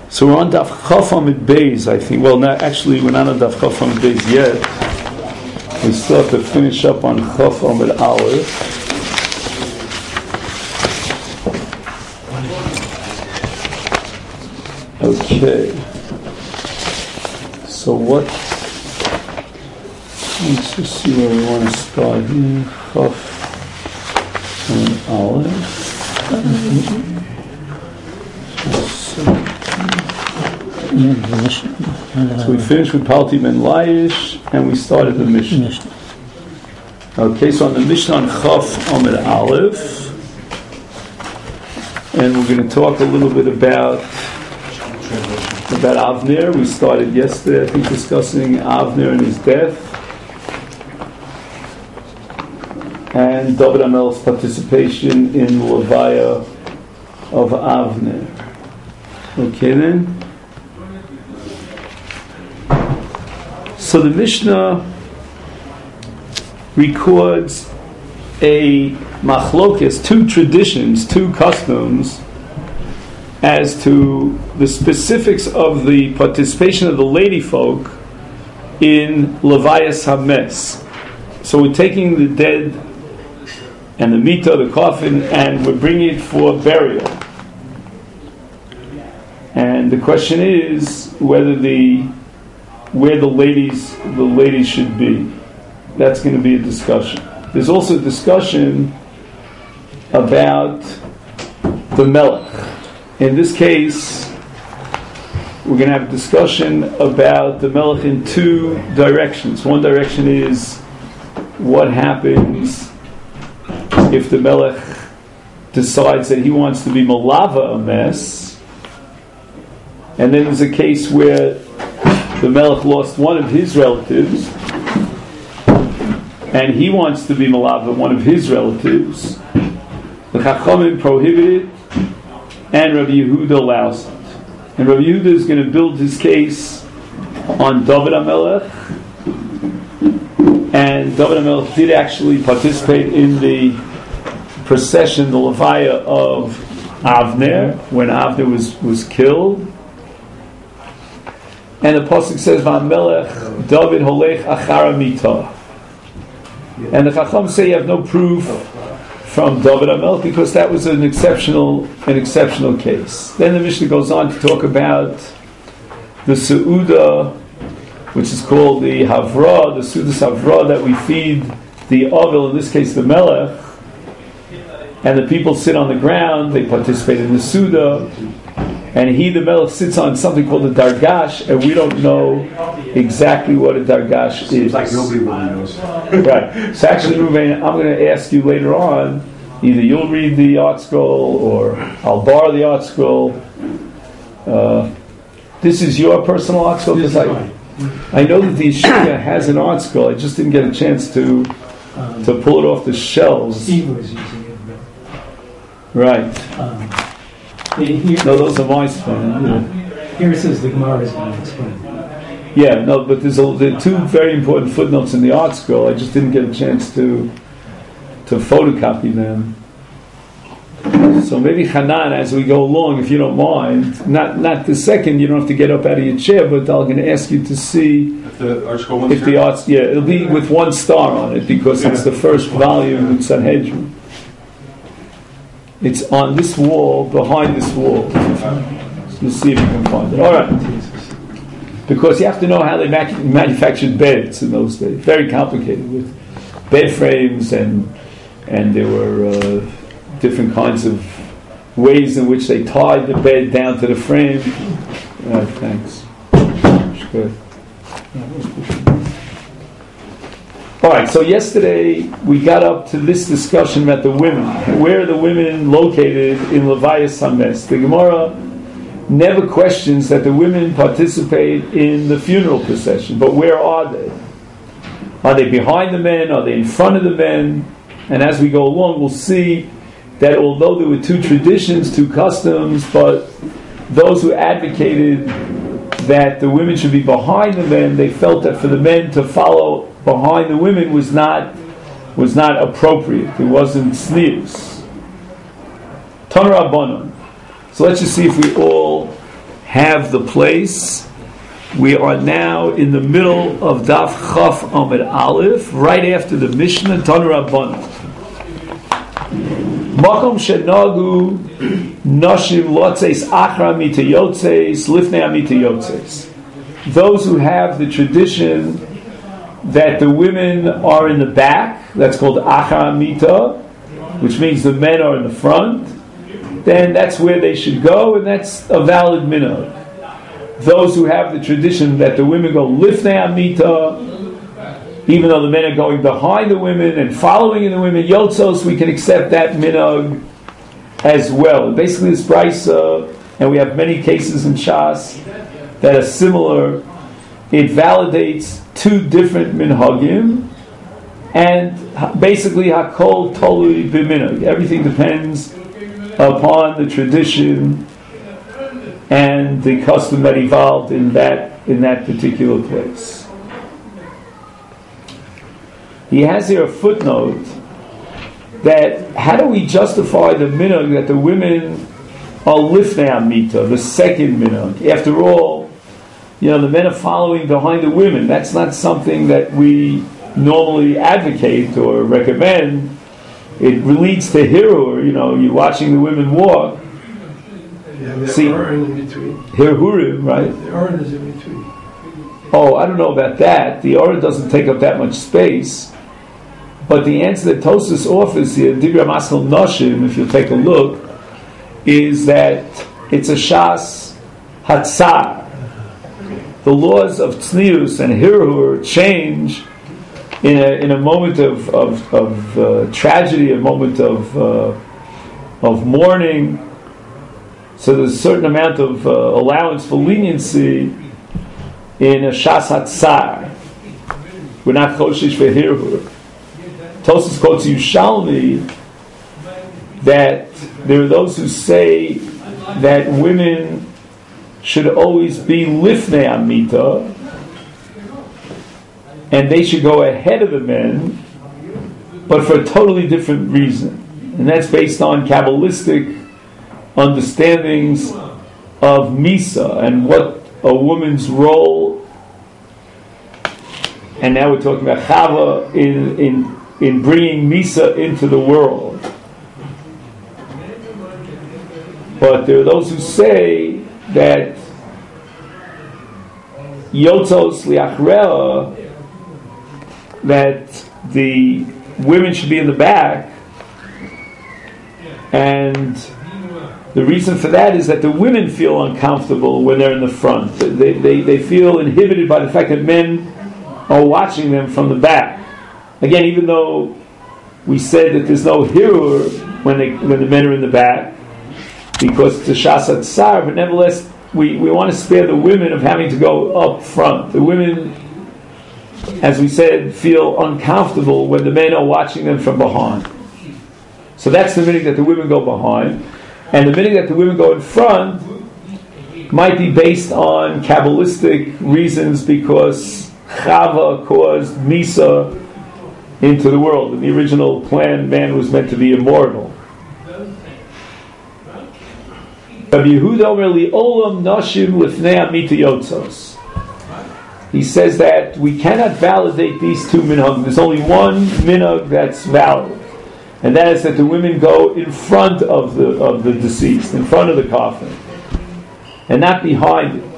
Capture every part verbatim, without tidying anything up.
So we're on Daf Chaf Amid Beis, I think. Well, not, actually, we're not on Daf Chaf Amid Beis yet. We still have to finish up on Chaf Amid Aleph. Okay. So what? Let's just see where we want to start here. Chaf Amid Aleph. Mm-hmm. So we finished with Palti Ben Laish and we started the Mishnah. Okay, so on the Mishnah on Chaf Amid Aleph, and we're going to talk a little bit about about Avner. We started yesterday, I think, discussing Avner and his death and David HaMelech's participation in the Levaya of Avner. Okay then. So the Mishnah records a machlokes, two traditions, two customs, as to the specifics of the participation of the lady folk in Levayas Hames. So we're taking the dead and the mita, the coffin, and we're bringing it for burial. And the question is whether the where the ladies the ladies should be. That's going to be a discussion. There's also a discussion about the melech. In this case, we're going to have a discussion about the melech in two directions. One direction is what happens if the melech decides that he wants to be malava a mess, and then there's a case where the Melech lost one of his relatives, and he wants to be Malava, one of his relatives. The Chachamim prohibit it, and Rabbi Yehuda allows it. And Rabbi Yehuda is going to build his case on David HaMelech, and David HaMelech did actually participate in the procession, the Levaya of Avner, when Avner was, was killed. And the pasuk says, "Va'melech David holech achara mita." And the Chacham say you have no proof from David HaMelech because that was an exceptional, an exceptional case. Then the Mishnah goes on to talk about the Seuda, which is called the Havra, the Seudas Havra, that we feed the Avil, in this case the Melech, and the people sit on the ground. They participate in the Seuda. And he, the Melech, sits on something called a dargash, and we don't know exactly what a dargash is. Seems like nobody really knows. Right. So actually, Ruvain, I'm going to ask you later on, either you'll read the art scroll, or I'll borrow the art scroll. Uh, this is your personal art scroll? Because I, I know that the Yeshiva has an art scroll. I just didn't get a chance to to pull it off the shelves. He was using it. Right. Um, Here, no, those are my spelling. Uh, here it says the Gemara is going to explain. Yeah, no, but there's a, there are two very important footnotes in the art scroll. I just didn't get a chance to to photocopy them. So maybe Hanan, as we go along, if you don't mind, not not the second, you don't have to get up out of your chair, but I'm going to ask you to see if the art scroll if the arts, yeah, it'll be with one star on it because yeah. It's the first volume in Sanhedrin. It's on this wall, behind this wall. Let's see if you can find it. All right. Because you have to know how they mac- manufactured beds in those days. Very complicated with bed frames, and and there were uh, different kinds of ways in which they tied the bed down to the frame. All right, thanks. Good. All right, so yesterday we got up to this discussion about the women. Where are the women located in Levayas Hames? The Gemara never questions that the women participate in the funeral procession, but where are they? Are they behind the men? Are they in front of the men? And as we go along, we'll see that although there were two traditions, two customs, but those who advocated that the women should be behind the men, they felt that for the men to follow behind the women was not was not appropriate. It wasn't tznius. Tanur Rabbanan. So let's just see if we all have the place. We are now in the middle of Daf Chaf Amid Aleph, right after the Mishnah Tanu Rabbanan. Makom shenagu nashim lotzeis achra mitayotzeis lifnei amitayotzeis. Those who have the tradition that the women are in the back, that's called achra mita, which means the men are in the front, then that's where they should go, and that's a valid minhag. Those who have the tradition that the women go lifnei amita, even though the men are going behind the women and following in the women yotzos, we can accept that minhag as well. Basically, this brisa, and we have many cases in Shas that are similar. It validates two different minhagim, and basically hakol tolui b'minhag. Everything depends upon the tradition and the custom that evolved in that in that particular place. He has here a footnote that how do we justify the minhag that the women are lifnei amita, the second minhag? After all, you know, the men are following behind the women. That's not something that we normally advocate or recommend. It leads to hirur. You know, you're watching the women walk. Yeah, the See, Aron in between. Hirurim, right? The Aron is in between. Oh, I don't know about that. The Aron doesn't take up that much space. But the answer that Tosfos offers here, Divrei Maskil Nashim, if you take a look, is that it's a Shas Hatzar. The laws of Tznius and Hirur change in a in a moment of of, of uh, tragedy, a moment of uh, of mourning. So there's a certain amount of uh, allowance for leniency in a Shas Hatzar. We're not Choshish for Hirur. Tosfos quotes Yushalmi that there are those who say that women should always be lifnei amita, and they should go ahead of the men, but for a totally different reason. And that's based on Kabbalistic understandings of Misa and what a woman's role, and now we're talking about Chava in, in, in bringing Misa into the world. But there are those who say that Yotzos liachrea, that the women should be in the back, and the reason for that is that the women feel uncomfortable when they're in the front. They, they, they feel inhibited by the fact that men are watching them from the back. Again, even though we said that there's no hirur when, they, when the men are in the back, because it's a Shas Hatzar, but nevertheless, we, we want to spare the women of having to go up front. The women, as we said, feel uncomfortable when the men are watching them from behind. So that's the minute that the women go behind. And the minute that the women go in front might be based on Kabbalistic reasons, because Chava caused Misa into the world. In the original plan, man was meant to be immortal. Rabbi Yehuda Omer li olam nashim lifnei amita yotzos. He says that we cannot validate these two minhag. There's only one minhag that's valid, and that is that the women go in front of the of the deceased, in front of the coffin, and not behind it.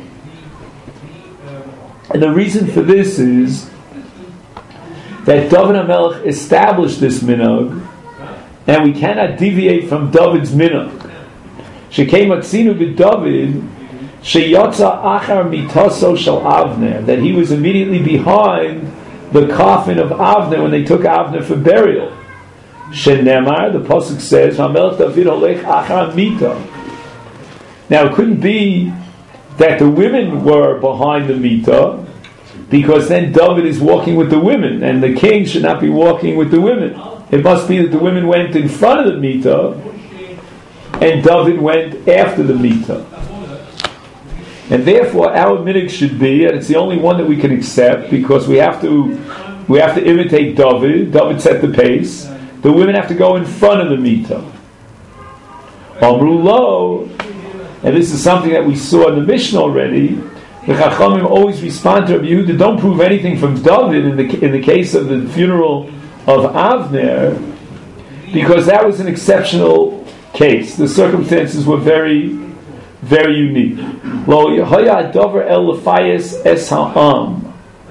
And the reason for this is that David HaMelech established this minhag, and we cannot deviate from David's minhag. Shekei matzinu b'David sheyotza achar mitaso shel Avner, that he was immediately behind the coffin of Avner when they took Avner for burial. Shenemar, the pasuk says, "Hamelech David holech achar mita." Now it couldn't be that the women were behind the mita, because then David is walking with the women, and the king should not be walking with the women. It must be that the women went in front of the mita, and David went after the mita. And therefore our minhag should be, and it's the only one that we can accept, because we have to we have to imitate David. David set the pace. The women have to go in front of the mita. Amru lo, and this is something that we saw in the Mishnah already, the Chachamim always respond to Rabbi Yehuda, don't prove anything from David in the in the case of the funeral of Avner, because that was an exceptional case. The circumstances were very, very unique. Lo Yehoya Dover El Lefayes Es Ha'am.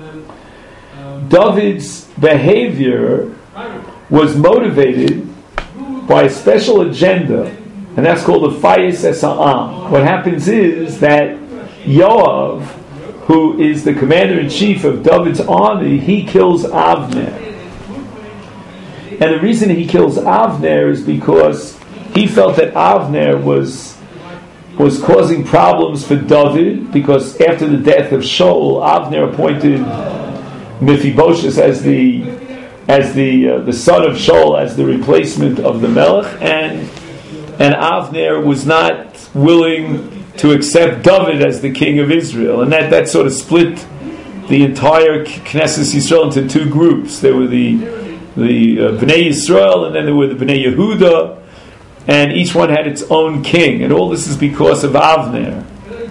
David's behavior was motivated by a special agenda, and that's called the Fayes Es Ha'am. What happens is that Yoav, who is the commander-in-chief of David's army, he kills Avner. And the reason he kills Avner is because he felt that Avner was was causing problems for David, because after the death of Shaul, Avner appointed Mephibosheth as the as the uh, the son of Shaul as the replacement of the Melech, and and Avner was not willing to accept David as the king of Israel, and that, that sort of split the entire Knesset Yisrael into two groups. There were the the uh, Bnei Yisrael, and then there were the Bnei Yehuda, and each one had its own king, and all this is because of Avner.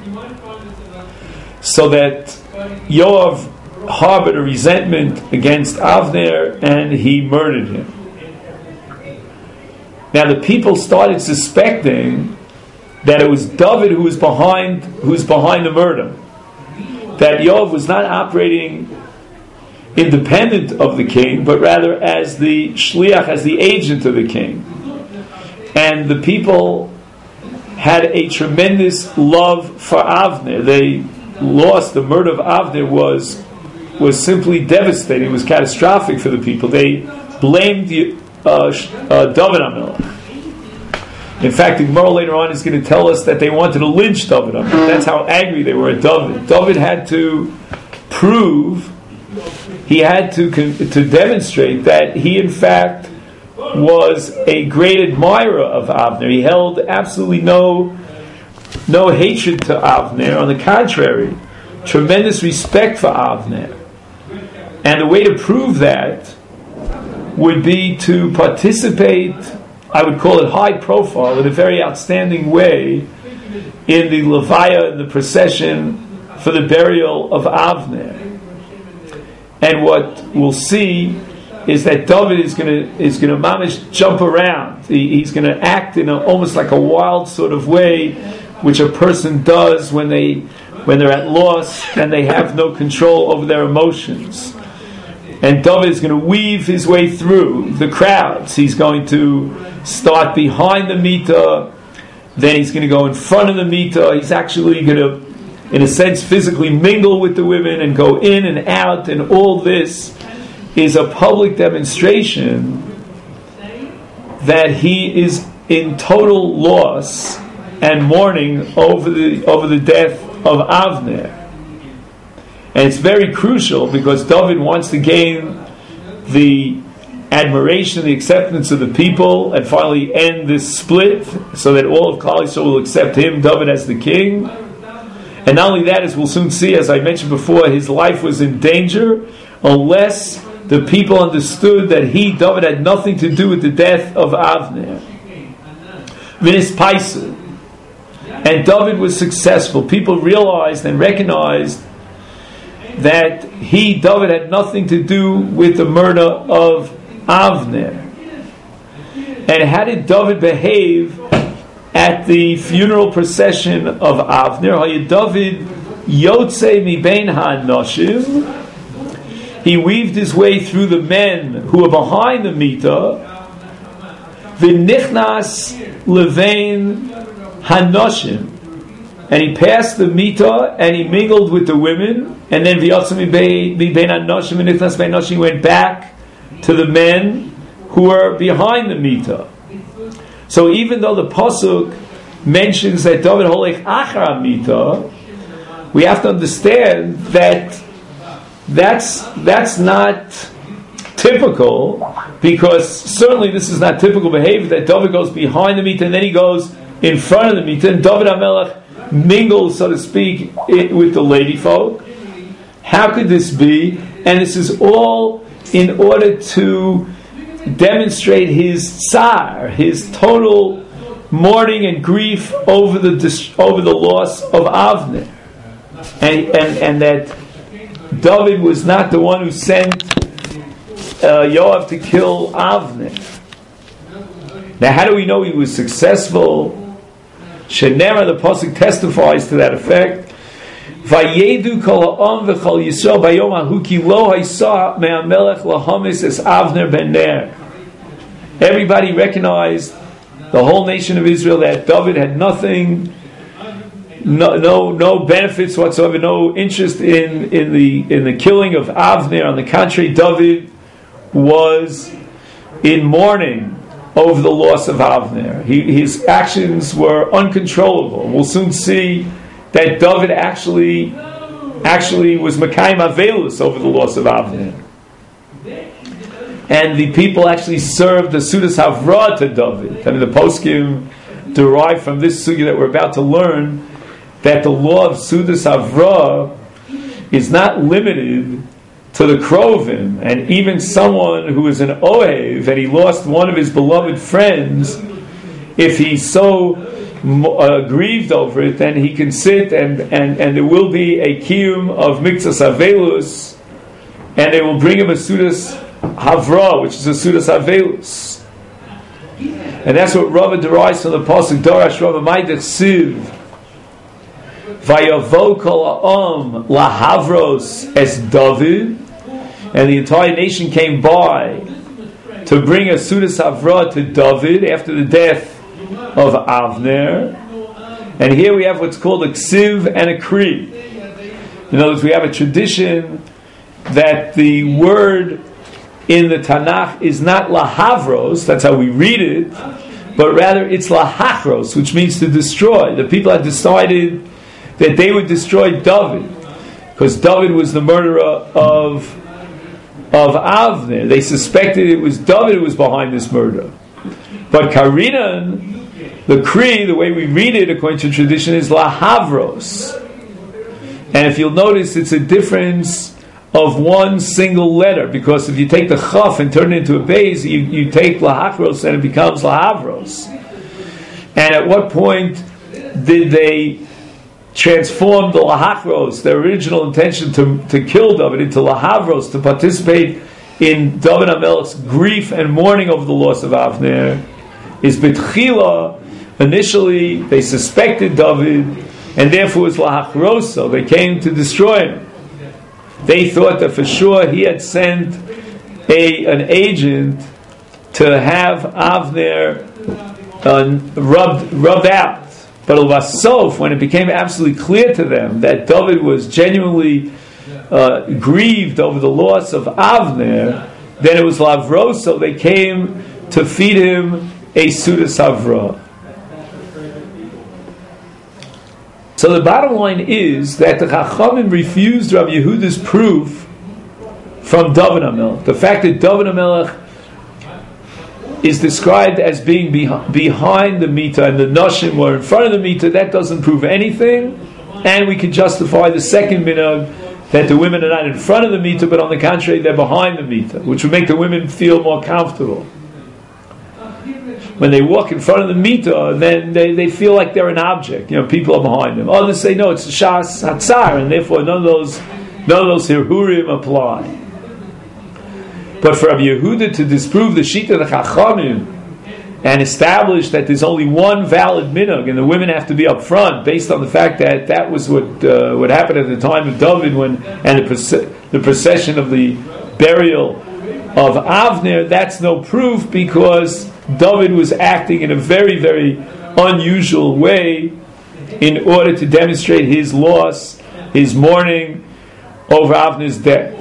So that Yoav harbored a resentment against Avner, and he murdered him. Now the people started suspecting that it was David who was behind who was behind the murder. That Yoav was not operating independent of the king, but rather as the shliach, as the agent of the king. And the people had a tremendous love for Avner. They lost, the murder of Avner was was simply devastating. It was catastrophic for the people. They blamed the, uh, uh, David HaMelech. In fact, the Gemara later on is going to tell us that they wanted to lynch David. That's how angry they were at David. David had to prove, he had to to demonstrate that he in fact was a great admirer of Avner. He held absolutely no no hatred to Avner. On the contrary, tremendous respect for Avner. And the way to prove that would be to participate, I would call it high profile, in a very outstanding way, in the Levaya, in the procession for the burial of Avner. And what we'll see is that David is going to is going to mamish jump around. He, he's going to act in a, almost like a wild sort of way, which a person does when they when they're at loss and they have no control over their emotions. And David is going to weave his way through the crowds. He's going to start behind the Mita, then he's going to go in front of the Mita. He's actually going to, in a sense, physically mingle with the women and go in and out, and all this is a public demonstration that he is in total loss and mourning over the over the death of Avner. And it's very crucial because David wants to gain the admiration, the acceptance of the people, and finally end this split so that all of Klal Yisrael will accept him, David, as the king. And not only that, as we'll soon see, as I mentioned before, his life was in danger unless the people understood that he, David, had nothing to do with the death of Avner. V'nis Paisa. And David was successful. People realized and recognized that he, David, had nothing to do with the murder of Avner. And how did David behave at the funeral procession of Avner? Hay David Yotze mi bein ha'anoshim. He weaved his way through the men who were behind the Mita. V'nichnas levein hanoshim. And he passed the Mita and he mingled with the women. And then V'yotze mi bein hanoshim v'nichnas bein hanoshim, went back to the men who were behind the Mita. So even though the Pasuk mentions that David holech achar Mita, we have to understand that that's that's not typical, because certainly this is not typical behavior that David goes behind the Mita and then he goes in front of the Mita, and David HaMelech mingles, so to speak, with the lady folk. How could this be? And this is all in order to demonstrate his tsar, his total mourning and grief over the dis- over the loss of Avner, and and and that David was not the one who sent uh, Yoav to kill Avner. Now, how do we know he was successful? Shenera, the pasuk testifies to that effect. Vayedu kol ha'am v'chol Yisrael bayom hahu ki lo haysa me'amelech lahamis es Avner ben Ner. Everybody recognized, the whole nation of Israel, that David had nothing, no, no, no benefits whatsoever, no interest in, in the in the killing of Avner. On the contrary, David was in mourning over the loss of Avner. He, his actions were uncontrollable. We'll soon see that David actually actually was Mekayim Avelus over the loss of Avner. And the people actually served the Sudas Havrah to David. I mean, the poskim derive from this sugya that we're about to learn that the law of Sudas Havrah is not limited to the Krovim, and even someone who is an Ohev and he lost one of his beloved friends, if he's so uh, grieved over it, then he can sit and, and, and there will be a kiyum of Mikzas Avelus, and they will bring him a Sudas Havrah, which is a Sudas Avelus. And that's what Rava derives from the pasuk Darash Rava Maidech Siv Vayavo kol ha'am lahavros es David, and the entire nation came by to bring a Sudas Havrah to David after the death of Avner. And here we have what's called a Ksiv and a Kri. In other words, we have a tradition that the word in the Tanakh is not lahavros, that's how we read it, but rather it's lahachros, which means to destroy. The people had decided that they would destroy David because David was the murderer of of Avner. They suspected it was David who was behind this murder. But Karinan, the Kri, the way we read it according to tradition, is lahavros. And if you'll notice, it's a difference of one single letter, because if you take the chaf and turn it into a base, you, you take lahachros and it becomes lahavros. And at what point did they transform the lahachros, their original intention to, to kill David, into lahavros, to participate in David HaMelech's grief and mourning over the loss of Avner? Is betchila, initially they suspected David, and therefore it was lahachroso, they came to destroy him. They thought that for sure he had sent a an agent to have Avner uh, rubbed rubbed out. But al-Vasof, when it became absolutely clear to them that David was genuinely uh, grieved over the loss of Avner, then it was lavroso. They came to feed him a Sudas Havrah. So the bottom line is that the Chachamim refused Rabbi Yehuda's proof from David HaMelech. The fact that David HaMelech is described as being beh- behind the Mita and the Nashim were in front of the Mita, that doesn't prove anything. And we can justify the second minhag that the women are not in front of the Mita, but on the contrary, they're behind the Mita, which would make the women feel more comfortable. When they walk in front of the Mita, then they, they feel like they're an object. You know, people are behind them. Others say, no, it's a Shas Hatzar, and therefore none of those none of those Hirhurim apply. But for Rabbi Yehuda to disprove the Shita of the Chachamim and establish that there's only one valid minhag and the women have to be up front, based on the fact that that was what uh, what happened at the time of David when and the, proce- the procession of the burial of Avner, that's no proof, because David was acting in a very, very unusual way in order to demonstrate his loss, his mourning over Avner's death.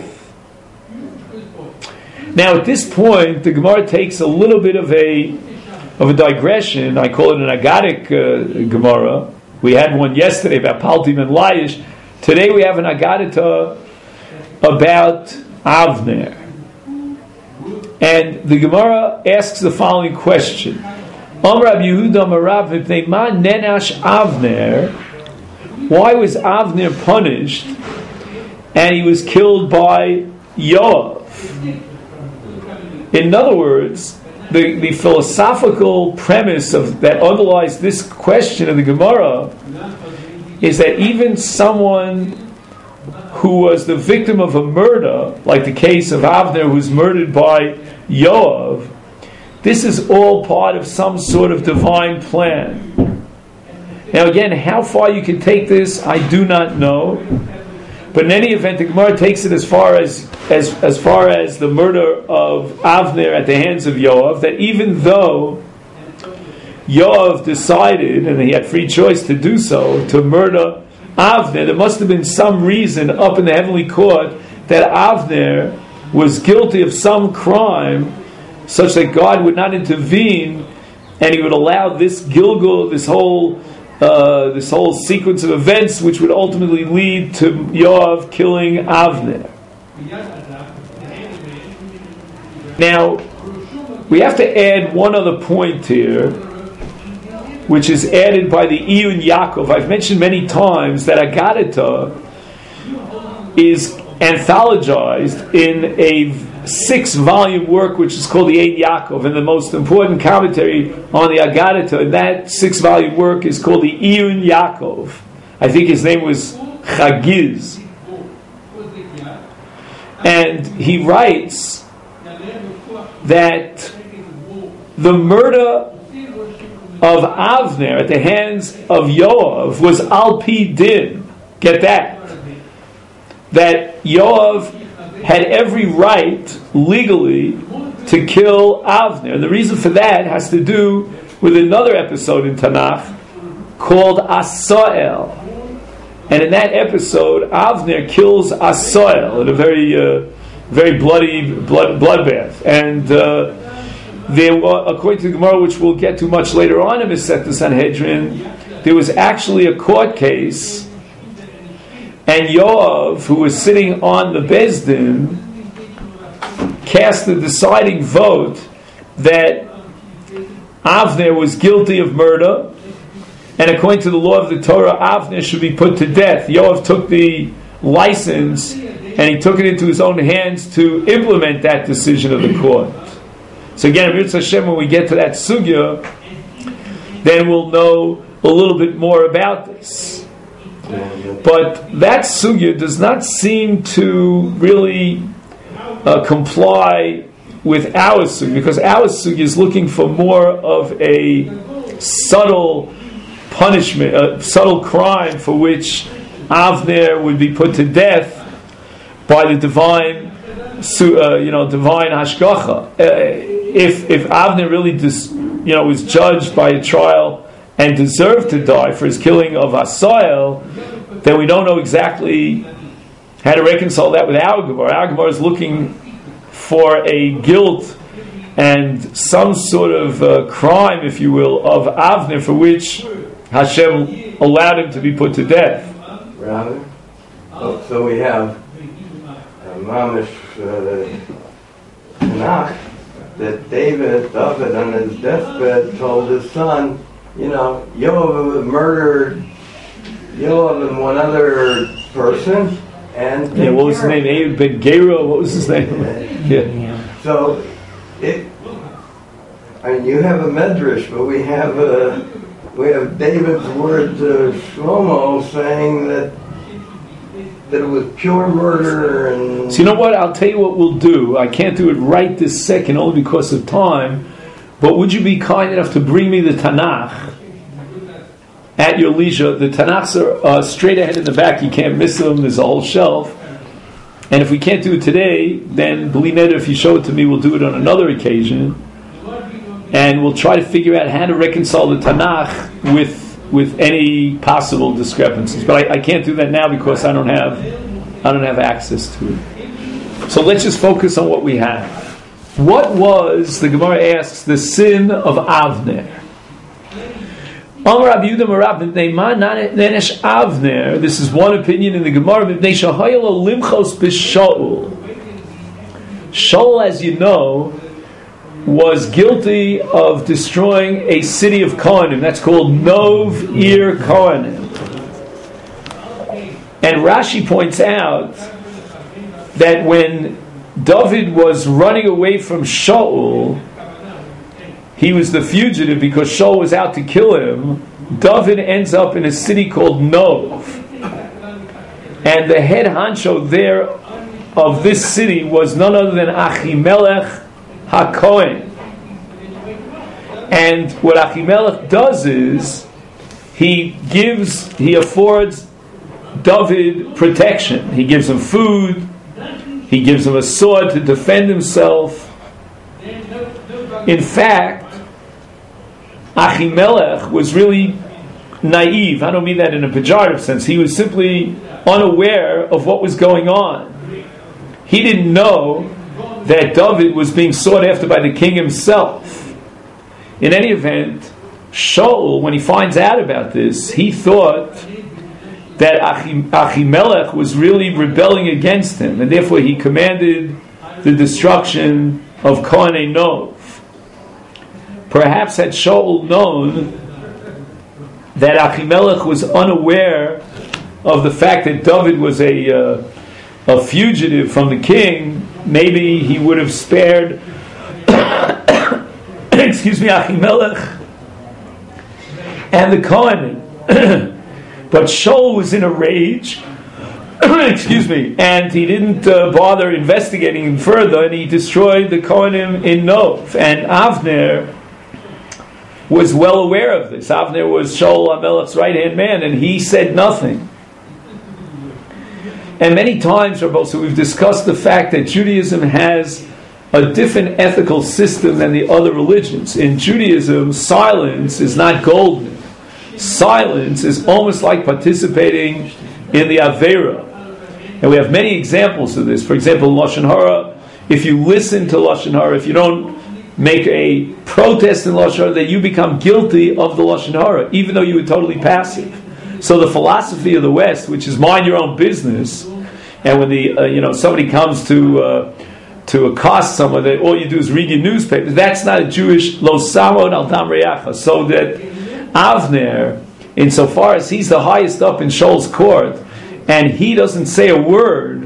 Now, at this point, the Gemara takes a little bit of a of a digression. I call it an Agadic uh, Gemara. We had one yesterday about Paltim and Laish. Today we have an Agadita about Avner. And the Gemara asks the following question. Amar Rabbi Yehuda Marav Mipnei Ma Nenash Avner. Why was Avner punished and he was killed by Yoav? In other words, the, the philosophical premise of that underlies this question of the Gemara is that even someone who was the victim of a murder, like the case of Avner, who was murdered by Yoav, this is all part of some sort of divine plan. Now again, how far you can take this, I do not know. But in any event, the Gemara takes it as far as, as, as far as the murder of Avner at the hands of Yoav, that even though Yoav decided, and he had free choice to do so, to murder Avner, there must have been some reason up in the heavenly court that Avner was guilty of some crime such that God would not intervene and he would allow this Gilgul, this whole uh, this whole sequence of events which would ultimately lead to Yoav killing Avner. Now, we have to add one other point here, which is added by the Iyun Yaakov. I've mentioned many times that Agadita is anthologized in a six-volume work which is called the Ein Yaakov, and the most important commentary on the Agadita in that six-volume work is called the Iyun Yaakov. I think his name was Chagiz. And he writes that the murder of Avner at the hands of Yoav was al pi din. Get that? That Yoav had every right legally to kill Avner. And the reason for that has to do with another episode in Tanakh called Asael. And in that episode, Avner kills Asael in a very, uh, very bloody blood bloodbath. And uh, there, according to the Gemara, which we'll get to much later on in Masechta Sanhedrin, there was actually a court case, and Yoav, who was sitting on the Beis Din, cast the deciding vote that Avner was guilty of murder, and according to the law of the Torah, Avner should be put to death. Yoav took the license and he took it into his own hands to implement that decision of the court. So again, Mirz Hashem, when we get to that sugya, then we'll know a little bit more about this. But that sugya does not seem to really uh, comply with our sugya, because our sugya is looking for more of a subtle punishment, a subtle crime for which Avner would be put to death by the divine, uh, you know, divine hashgacha. Uh, if if Avner really, dis, you know, was judged by a trial and deserved to die for his killing of Asael, then we don't know exactly how to reconcile that with our Gemara. Our Gemara is looking for a guilt and some sort of uh, crime, if you will, of Avner for which Hashem allowed him to be put to death. Rather, so, so we have uh, Mamish uh, Tanakh that David, David on his deathbed told his son, you know, Yoav murdered Yoav and one other person, and yeah, what was his name? Abe Ben Gera. What was his name? Yeah. So it. I mean, you have a medrash, but we have a we have David's word to Shlomo saying that that it was pure murder. And so you know what? I'll tell you what we'll do. I can't do it right this second, only because of time. But would you be kind enough to bring me the Tanakh at your leisure? The Tanakhs are uh, straight ahead in the back. You can't miss them. There's a whole shelf. And if we can't do it today, then believe me, if you show it to me, we'll do it on another occasion. And we'll try to figure out how to reconcile the Tanakh with with any possible discrepancies. But I, I can't do that now because I don't have I don't have access to it. So let's just focus on what we have. What was, the Gemara asks, the sin of Avner? Avner. This is one opinion in the Gemara. Shaul, as you know, was guilty of destroying a city of Kohanim. That's called Nov Ir Kohanim. And Rashi points out that when David was running away from Shaul, he was the fugitive because Shaul was out to kill him, David ends up in a city called Nov. And the head honcho there of this city was none other than Achimelech HaKohen. And what Achimelech does is he gives, he affords David protection. He gives him food, he gives him a sword to defend himself. In fact, Achimelech was really naive. I don't mean that in a pejorative sense. He was simply unaware of what was going on. He didn't know that David was being sought after by the king himself. In any event, Shaul, when he finds out about this, he thought that Achimelech was really rebelling against him, and therefore he commanded the destruction of Kohanei Nov. Perhaps had Shaul known that Achimelech was unaware of the fact that David was a uh, a fugitive from the king, maybe he would have spared excuse me, Achimelech and the Kohanim. But Shaul was in a rage excuse me, and he didn't uh, bother investigating him further, and he destroyed the Kohanim in Nov. And Avner was well aware of this. Avner was Shaul HaMelech's right-hand man, and he said nothing. And many times, Rabbi, so we've discussed the fact that Judaism has a different ethical system than the other religions. In Judaism, silence is not golden. Silence is almost like participating in the Aveira. And we have many examples of this. For example, Lashon Hara, if you listen to Lashon Hara, if you don't make a protest in Lashon Hara, that you become guilty of the Lashon Hara, even though you were totally passive. So the philosophy of the West, which is mind your own business, and when the uh, you know somebody comes to uh, to accost someone, that all you do is read your newspaper, that's not a Jewish lo samod al dam reacha. So that Avner, insofar as he's the highest up in Shaul's court, and he doesn't say a word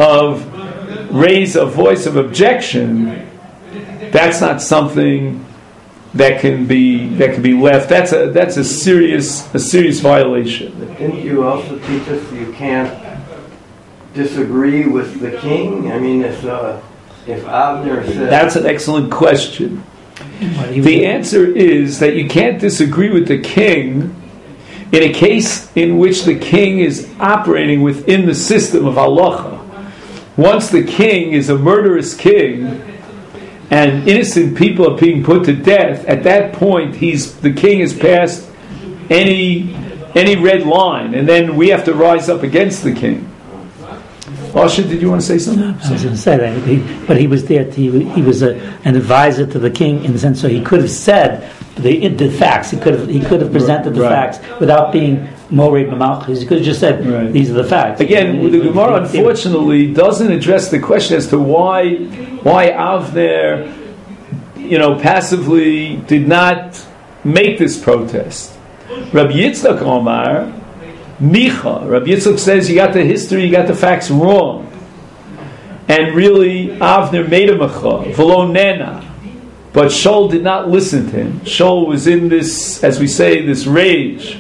of raise a voice of objection, that's not something that can be that can be left. That's a that's a serious a serious violation. But didn't you also teach us you can't disagree with the king? I mean, if uh, if Avner said, that's an excellent question. The answer is that you can't disagree with the king in a case in which the king is operating within the system of halacha. Once the king is a murderous king and innocent people are being put to death, at that point he's the king has passed any any red line, and then we have to rise up against the king. Asha, did you want to say something? I was going to say that, he, but he was there. To, he, he was a, an advisor to the king in the sense, so he could have said the, the facts. He could have he could have presented the right. facts without being mored b'malchus. He could have just said, right. "These are the facts." Again, he, the Gemara unfortunately doesn't address the question as to why why Avner, you know, passively did not make this protest. Rabbi Yitzchak Omar, Micha, Rabbi Yitzchak says you got the history, you got the facts wrong. And really, Avner made a mecha, v'lo nena. But Shaul did not listen to him. Shaul was in this, as we say, this rage.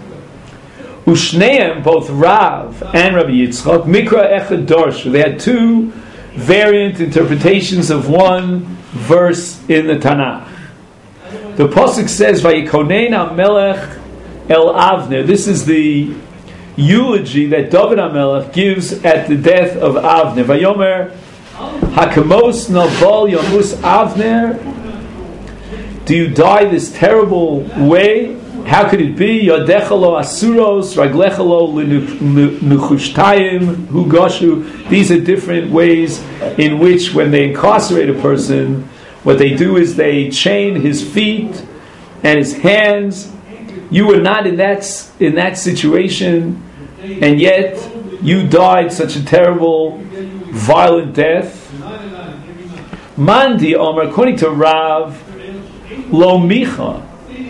Ushneim, both Rav and Rabbi Yitzchak, Mikra Echad Dorshu. They had two variant interpretations of one verse in the Tanakh. The pasuk says, "Vayikonein HaMelech El Avner." This is the eulogy that David HaMelech gives at the death of Avner. Vayomer Hakamos Naval Yamus Avner. Do you die this terrible way? How could it be? Yodechalo Asuros Raglechalo Nuchushtaim Hugashu. These are different ways in which, when they incarcerate a person, what they do is they chain his feet and his hands. You were not in that in that situation, and yet you died such a terrible, violent death. Mandi Omer, according to Rav, Lo Micha,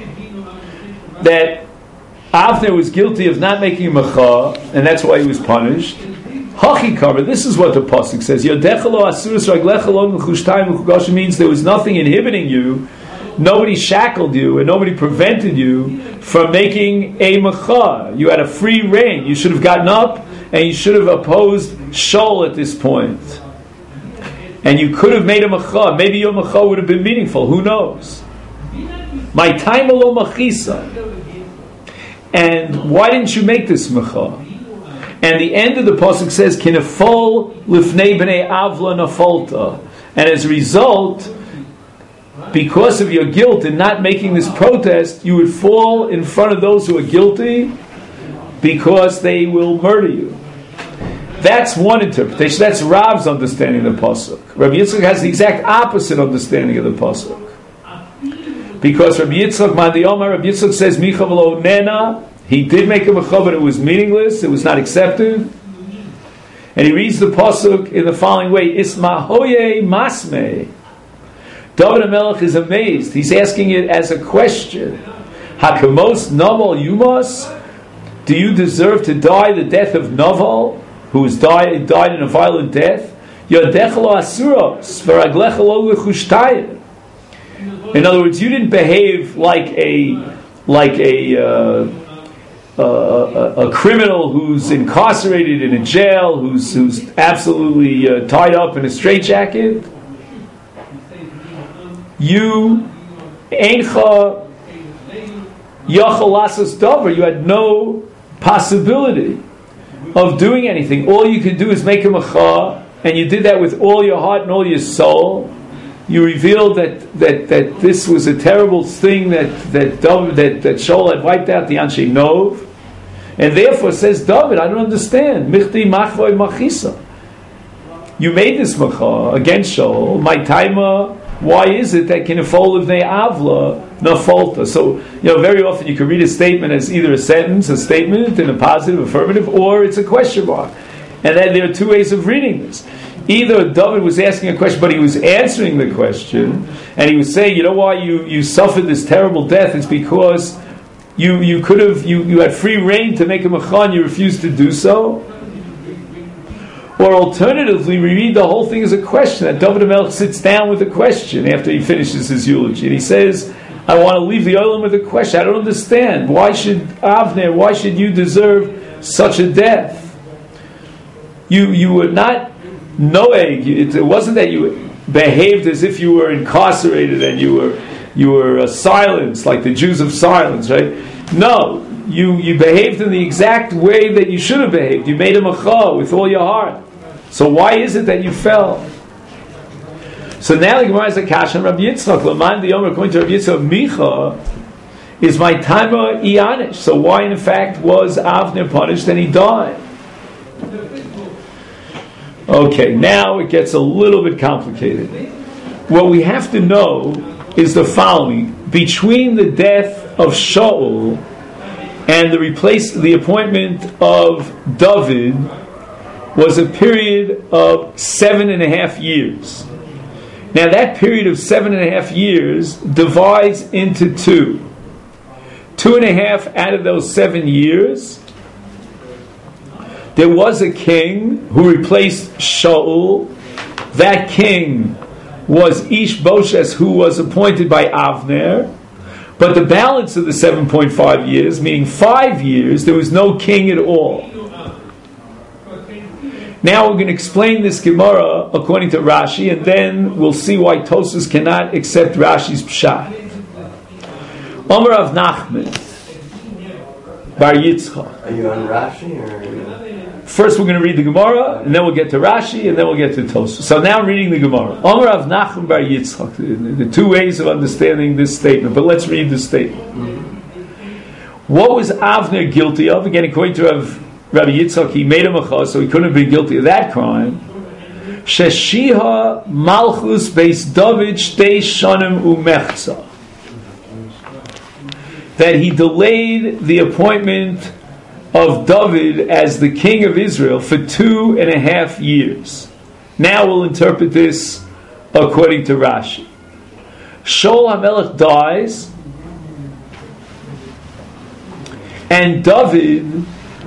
that Avner was guilty of not making a mecha, and that's why he was punished. Hachi cover. This is what the pasuk says. Yodechalo asurus raglechalo nuchushtaim nuchugashu means there was nothing inhibiting you. nobody shackled you and nobody prevented you from making a mecha. You had a free reign. You should have gotten up and you should have opposed Shaul at this point. And you could have made a mecha. Maybe your mecha would have been meaningful. Who knows? My time alo machisa. And why didn't you make this mecha? And the end of the pasuk says, "Kinefol lifnei bnei avla nafolta." And as a result, because of your guilt in not making this protest, you would fall in front of those who are guilty because they will murder you. That's one interpretation. That's Rav's understanding of the pasuk. Rabbi Yitzchak has the exact opposite understanding of the pasuk. Because Rabbi Yitzchak, Mandi Omar, Rabbi Yitzchak says, Micha v'lo nena, he did make a mecha, but it was meaningless, it was not accepted. And he reads the pasuk in the following way, Isma hoye masmei. David HaMelech is amazed. He's asking it as a question. Hakamos Naval Yumas? Do you deserve to die the death of Naval, who has died, died in a violent death? Yodechalo asuros, v'raglechalo l'chushtayim. In other words, you didn't behave like a like a uh, uh, a, a criminal who's incarcerated in a jail, who's who's absolutely uh, tied up in a straitjacket. You eincha yachal lasas davar. You had no possibility of doing anything. All you could do is make a mecha, and you did that with all your heart and all your soul. You revealed that, that, that this was a terrible thing that that David, that, that Shaul had wiped out the Anshe Nov, and therefore says David, I don't understand. Michti machvoy machisa. You made this mecha against Shaul. My taima. Why is it that kinefol of ne avla nafolta? So you know, very often you can read a statement as either a sentence, a statement in a positive, affirmative, or it's a question mark. And then there are two ways of reading this. Either David was asking a question, but he was answering the question, and he was saying, you know why you, you suffered this terrible death? It's because you you could have you, you had free reign to make a mecha, and you refused to do so. Or alternatively, we read the whole thing as a question, that David HaMelech sits down with a question after he finishes his eulogy, and he says, I want to leave the olam with a question. I don't understand. Why should Avner, why should you deserve such a death? You you were not noeg. It, it wasn't that you behaved as if you were incarcerated and you were you were uh, silenced, like the Jews of silence, right? No, you, you behaved in the exact way that you should have behaved. You made a mecha with all your heart. So why is it that you fell? So now the Gemara is a kasha on Rabbi Yitzchak. Laman the Yomer, according to Rabbi Yitzchak, Micha is my taima ianish. So why in fact was Avner punished and he died? Okay, now it gets a little bit complicated. What we have to know is the following. Between the death of Shaul and the replace the appointment of David was a period of seven and a half years. Now that period of seven and a half years divides into two. Two and a half out of those seven years, there was a king who replaced Shaul. That king was Ishbosheth, who was appointed by Avner. But the balance of the seven point five years, meaning five years, there was no king at all. Now we're going to explain this Gemara according to Rashi, and then we'll see why Tosfos cannot accept Rashi's pshat. Omer of Nachman Bar Yitzchak. Are you on Rashi or? First we're going to read the Gemara, and then we'll get to Rashi, and then we'll get to Tosfos. So now I'm reading the Gemara. Omer of Nachman Bar Yitzchak. The, the two ways of understanding this statement, but let's read the statement. Mm-hmm. What was Avner guilty of? Again, according to Rav, Rabbi Yitzchak, he made a mecha, so he couldn't have been guilty of that crime. Sheshiha Malchus Beis David Shtei Shanim Umechza. That he delayed the appointment of David as the king of Israel for two and a half years. Now we'll interpret this according to Rashi. Shaul HaMelech dies, and David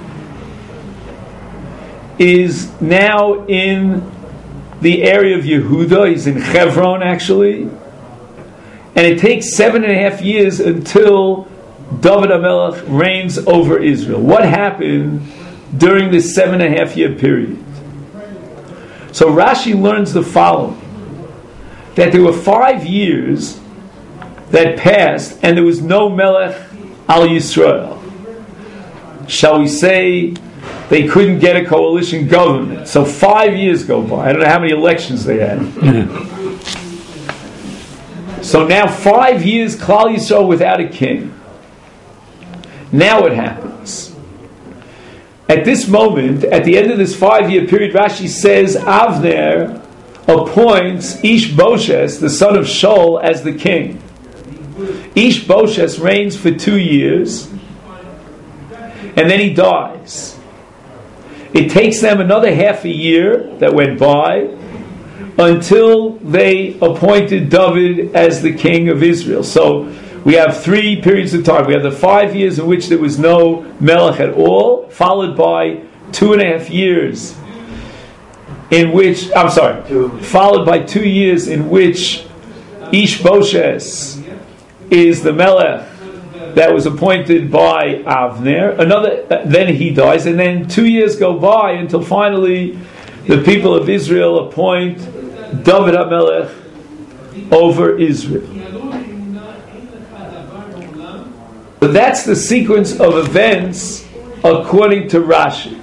is now in the area of Yehuda. He's in Hebron, actually, and it takes seven and a half years until David HaMelech reigns over Israel. What happened during this seven and a half year period? So Rashi learns the following, that there were five years that passed and there was no Melech al Yisrael. Shall we say they couldn't get a coalition government? So five years go by. I don't know how many elections they had. So now five years Klal Yisrael without a king. Now what happens? At this moment, at the end of this five-year period, Rashi says Avner appoints Ishboshes, the son of Shaul, as the king. Ishboshes reigns for two years, and then he dies. It takes them another half a year that went by until they appointed David as the king of Israel. So we have three periods of time. We have the five years in which there was no Melech at all, followed by two and a half years in which, I'm sorry, followed by two years in which Ishboshes is the Melech that was appointed by Avner. Another, then he dies, and then two years go by until finally the people of Israel appoint David HaMelech over Israel. But that's the sequence of events according to Rashi.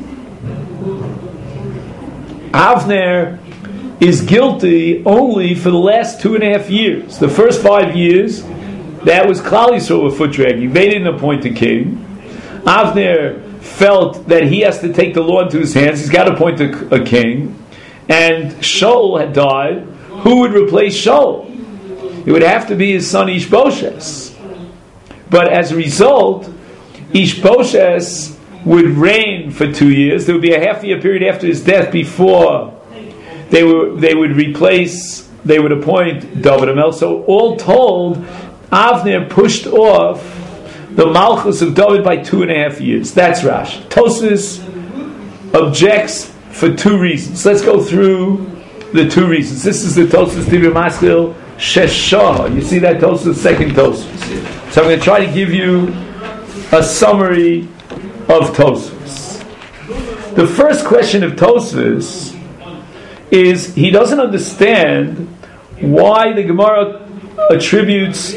Avner is guilty only for the last two and a half years. The first five years, that was Klal Yisrael with foot dragging. They didn't appoint a king. Avner felt that he has to take the law into his hands. He's got to appoint a, a king. And Shaul had died. Who would replace Shaul? It would have to be his son Ishboshes. But as a result, Ishboshes would reign for two years. There would be a half year period after his death before they were they would replace, they would appoint David HaMelech. So all told, Avner pushed off the Malchus of David by two and a half years. That's Rashi. Tosfos objects for two reasons. Let's go through the two reasons. This is the Tosfos Divrei Maskil Sheshah. You see that Tosfos, second Tosfos. So I'm going to try to give you a summary of Tosfos. The first question of Tosfos is he doesn't understand why the Gemara attributes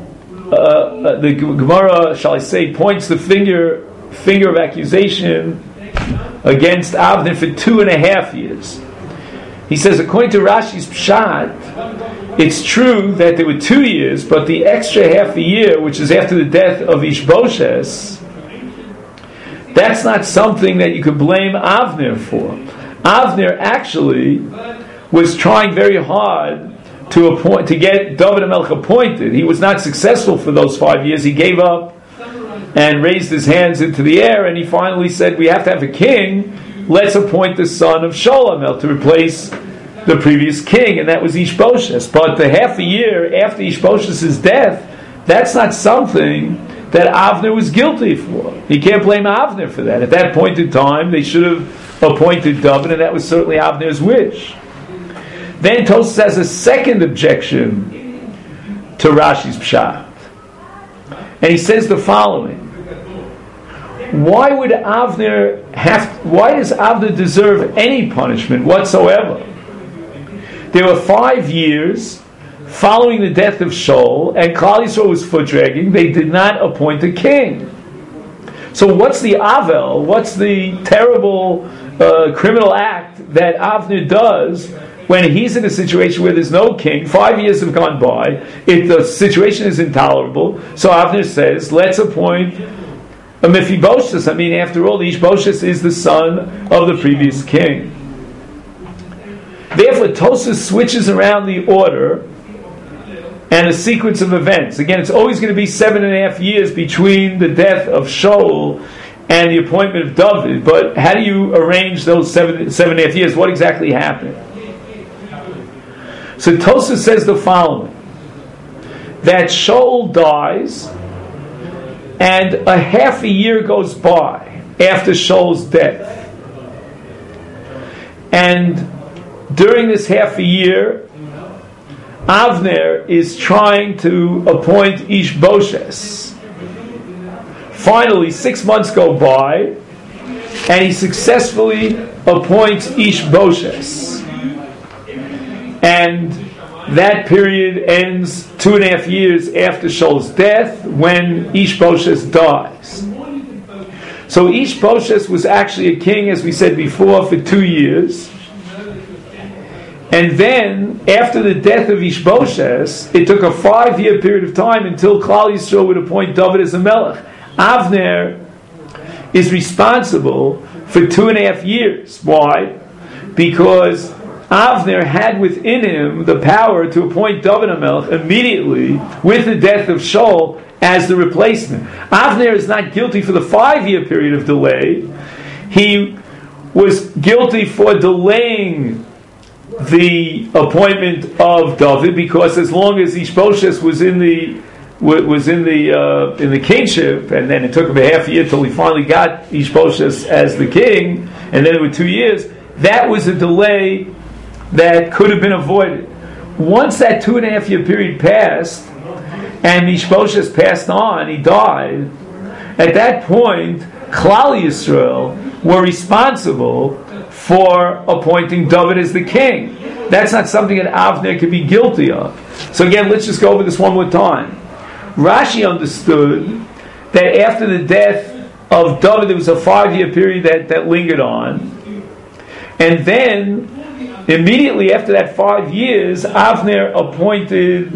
uh, the Gemara, shall I say, points the finger finger of accusation against Avner for two and a half years. He says, according to Rashi's Pshat, it's true that there were two years, but the extra half a year, which is after the death of Ishboshes, that's not something that you could blame Avner for. Avner actually was trying very hard to appoint, to get David HaMelech appointed. He was not successful for those five years. He gave up and raised his hands into the air, and he finally said, we have to have a king. Let's appoint the son of Shaul HaMelech to replace the previous king, and that was Ishboshes. But the half a year after Ishboshes's death, that's not something that Avner was guilty for. You can't blame Avner for that. At that point in time, they should have appointed David, and that was certainly Avner's wish. Then Tosfos has a second objection to Rashi's Pshat, and he says the following: Why would Avner have? Why does Avner deserve any punishment whatsoever? There were five years following the death of Shaul, and Klal Yisrael was foot dragging. They did not appoint a king. So what's the avel? What's the terrible uh, criminal act that Avner does when he's in a situation where there's no king? Five years have gone by. If the situation is intolerable, so Avner says, let's appoint a Mephibosheth. I mean, after all, Ishboshes is the son of the previous king. Therefore, Tosfos switches around the order and the sequence of events. Again, it's always going to be seven and a half years between the death of Shaul and the appointment of David. But how do you arrange those seven, seven and a half years? What exactly happened? So Tosfos says the following: that Shaul dies, and a half a year goes by after Shaul's death. And during this half a year, Avner is trying to appoint Ishboshes. Finally, six months go by, and he successfully appoints Ishboshes. And that period ends two and a half years after Shaul's death, when Ishboshes dies. So Ishboshes was actually a king, as we said before, for two years. And then, after the death of Ishboshes, it took a five-year period of time until Klal Yisrael would appoint David as a melech. Avner is responsible for two and a half years. Why? Because Avner had within him the power to appoint David a melech immediately with the death of Shaul as the replacement. Avner is not guilty for the five-year period of delay. He was guilty for delaying the appointment of David, because as long as Ishboshes was in the was in the uh, in the kingship, and then it took him a half a year till he finally got Ishboshes as the king, and then it was two years. That was a delay that could have been avoided. Once that two and a half year period passed, and Ishboshes passed on, he died. At that point, Klal Yisrael were responsible for appointing David as the king. That's not something that Avner could be guilty of. So again, let's just go over this one more time. Rashi understood that after the death of David, there was a five-year period that, that lingered on. And then, immediately after that five years, Avner appointed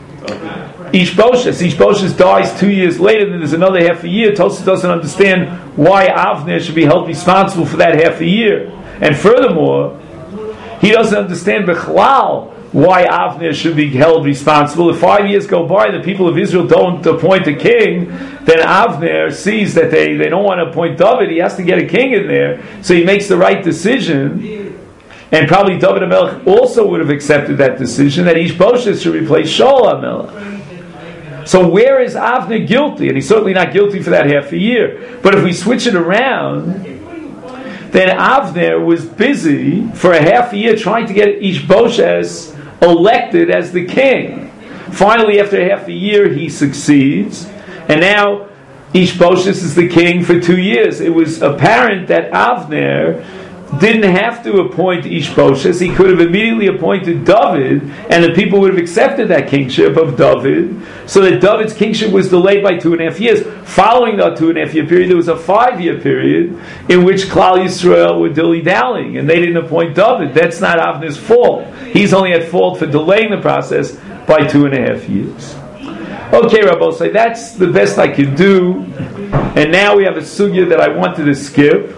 Ishboshes. Ishboshes dies two years later, then there's another half a year. Tosfos doesn't understand why Avner should be held responsible for that half a year. And furthermore, he doesn't understand Bechlal why Avner should be held responsible. If five years go by and the people of Israel don't appoint a king, then Avner sees that they, they don't want to appoint David. He has to get a king in there. So he makes the right decision. And probably David HaMelech also would have accepted that decision, that Ishboshes should replace Shaul HaMelech. So where is Avner guilty? And he's certainly not guilty for that half a year. But if we switch it around, then Avner was busy for a half a year trying to get Ishboshes elected as the king. Finally, after half a year, he succeeds. And now Ishboshes is the king for two years. It was apparent that Avner didn't have to appoint Ishboshes. He could have immediately appointed David, and the people would have accepted that kingship of David, so that David's kingship was delayed by two and a half years. Following that two and a half year period, there was a five-year period in which Klal Yisrael were dilly-dallying, and they didn't appoint David. That's not Avner's fault. He's only at fault for delaying the process by two and a half years. Okay, Rabbi, so that's the best I can do. And now we have a sugya that I wanted to skip.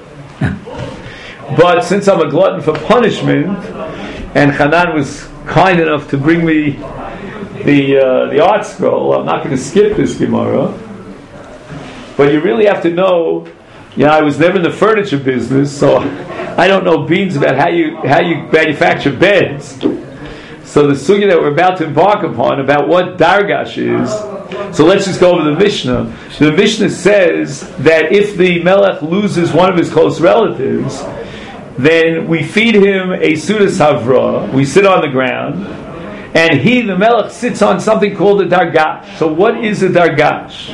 But since I'm a glutton for punishment, and Hanan was kind enough to bring me the uh, the art scroll, I'm not going to skip this Gemara. But you really have to know, you know, I was never in the furniture business, so I don't know beans about how you how you manufacture beds. So the sugya that we're about to embark upon, about what dargash is, so let's just go over the Mishnah. The Mishnah says that if the melech loses one of his close relatives, then we feed him a sudas havra, we sit on the ground, and he, the melech, sits on something called a dargash. So what is a dargash?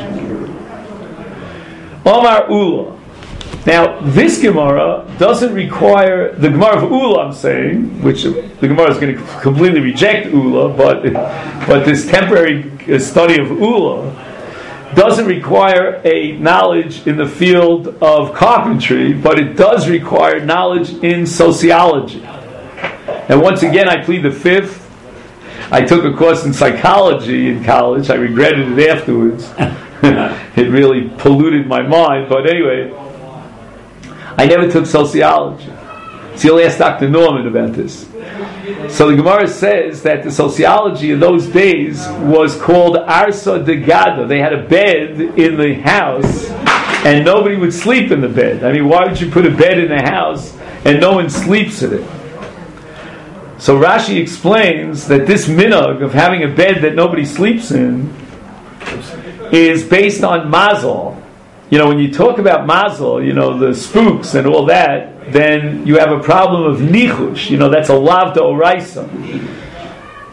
Omar Ula. Now, this Gemara doesn't require, the Gemara of Ula, I'm saying, which the Gemara is going to completely reject Ula, but, but this temporary study of Ula doesn't require a knowledge in the field of carpentry, but it does require knowledge in sociology. And once again, I plead the fifth. I took a course in psychology in college. I regretted it afterwards. It really polluted my mind. But anyway, I never took sociology. So you'll ask Doctor Norman about this. So the Gemara says that the sociology in those days was called Arsa de Gada. They had a bed in the house, and nobody would sleep in the bed. I mean, why would you put a bed in the house and no one sleeps in it? So Rashi explains that this minhag of having a bed that nobody sleeps in is based on mazel. You know, when you talk about mazel, you know, the spooks and all that, then you have a problem of nichush. You know, that's a lav d'oraisa.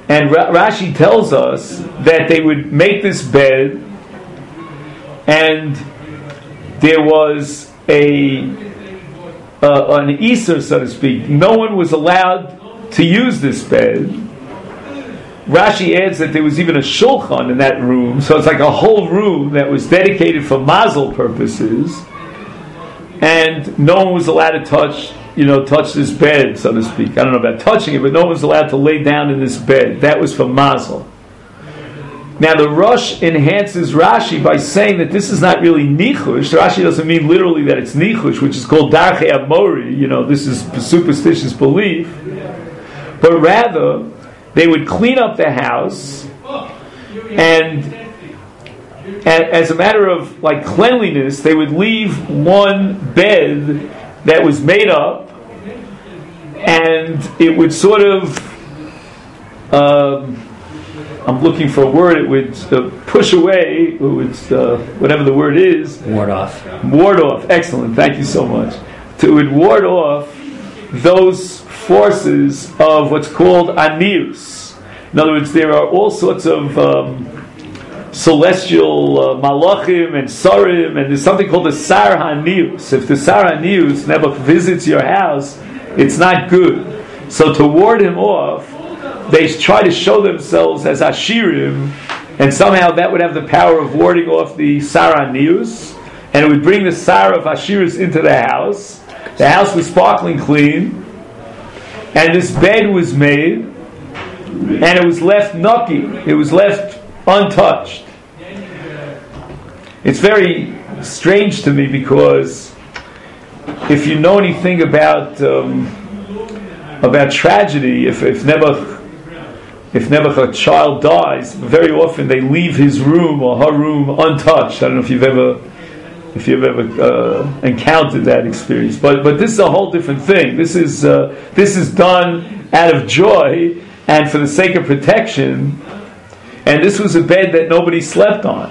And Ra- Rashi tells us that they would make this bed, and there was a uh, an Easter, so to speak. No one was allowed to use this bed. Rashi adds that there was even a shulchan in that room, so it's like a whole room that was dedicated for mazel purposes, and no one was allowed to touch, you know, touch this bed, so to speak. I don't know about touching it, but no one was allowed to lay down in this bed. That was for mazel. Now the Rosh enhances Rashi by saying that this is not really nichush. Rashi doesn't mean literally that it's nichush, which is called darchei amori, you know, this is superstitious belief, but rather they would clean up the house, and, and as a matter of like cleanliness, they would leave one bed that was made up, and it would sort of, um, I'm looking for a word, it would uh, push away, it would, uh, whatever the word is. Ward off. Ward off, excellent, thank you so much. To, it would ward off those forces of what's called anius. In other words, there are all sorts of um, celestial uh, malachim and sarim, and there's something called the sar hanius. If the sar hanius never visits your house, it's not good. So to ward him off, they try to show themselves as ashirim, and somehow that would have the power of warding off the sar hanius, and it would bring the sar of ashiris into the house. The house was sparkling clean, and this bed was made, and it was left nucky. It was left untouched. It's very strange to me because if you know anything about um, about tragedy, if if Nebuch if Nebuch, a child dies, very often they leave his room or her room untouched. I don't know if you've ever if you've ever uh, encountered that experience, but but this is a whole different thing. This is uh, this is done out of joy and for the sake of protection. And this was a bed that nobody slept on.